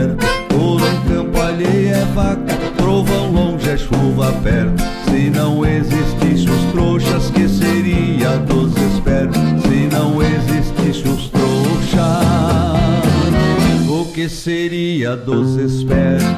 certo. Por um campo alheio é vaca, trovão longe é chuva perto. Se não existisse os trouxas, que seria dos espertos? Se não existisse os trouxas, o que seria dos espertos?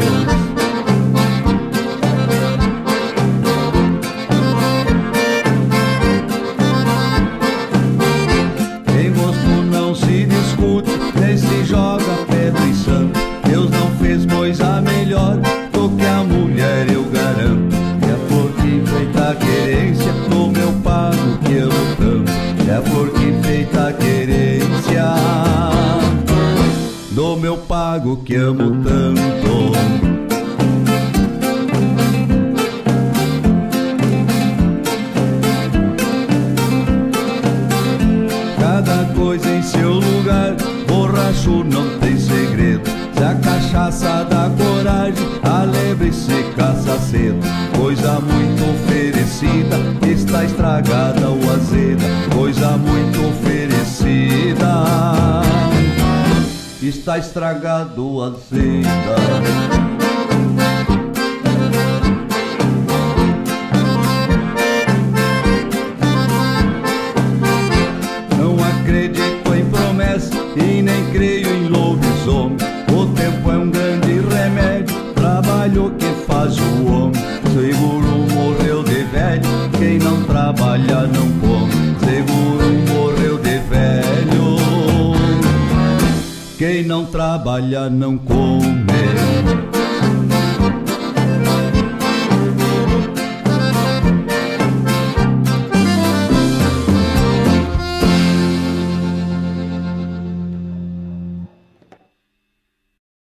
Nem se joga pedra em santo. Deus não fez coisa melhor do que a mulher, eu garanto. É a flor que enfeita a querência do meu pago que amo tanto. É a flor que enfeita a querência do meu pago que amo tanto. Cada coisa em seu lugar, borracho não tem segredo. Se a cachaça dá coragem, a lebre se caça cedo. Coisa muito oferecida, está estragada ou azeda. Coisa muito oferecida, está estragado ou azeda. E nem creio em lobisomem. O tempo é um grande remédio, trabalho que faz o homem. Seguro morreu de velho, quem não trabalha não come. Seguro morreu de velho, quem não trabalha não come.